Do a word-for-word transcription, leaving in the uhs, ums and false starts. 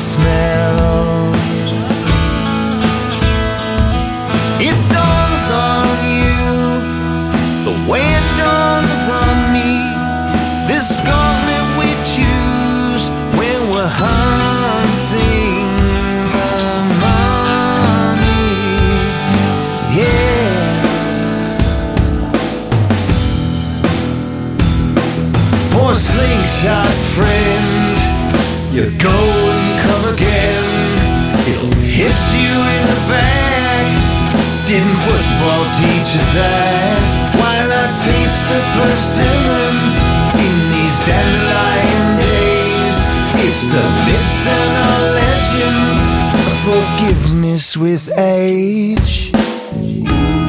smell. It dawns on you the way it dawns on me. This gauntlet we choose when we're hunting the money. Yeah. Poor slingshot friend, you go and come again. It'll hit you in the back. Didn't football teach you that? Why not taste the persimmon in these dandelion days? It's the myths and our legends of forgiveness with age.